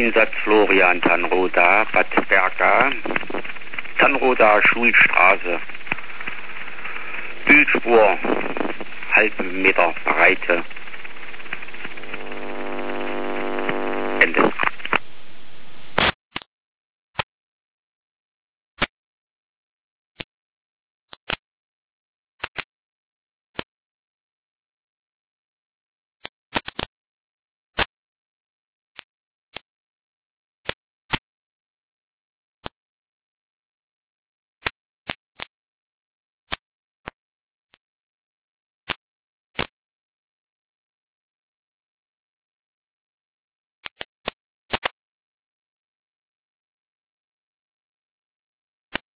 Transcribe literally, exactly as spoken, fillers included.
Einsatz Florian Tanroda, Bad Berka, Tanroda Schulstraße, Bildspur, halben Meter Breite,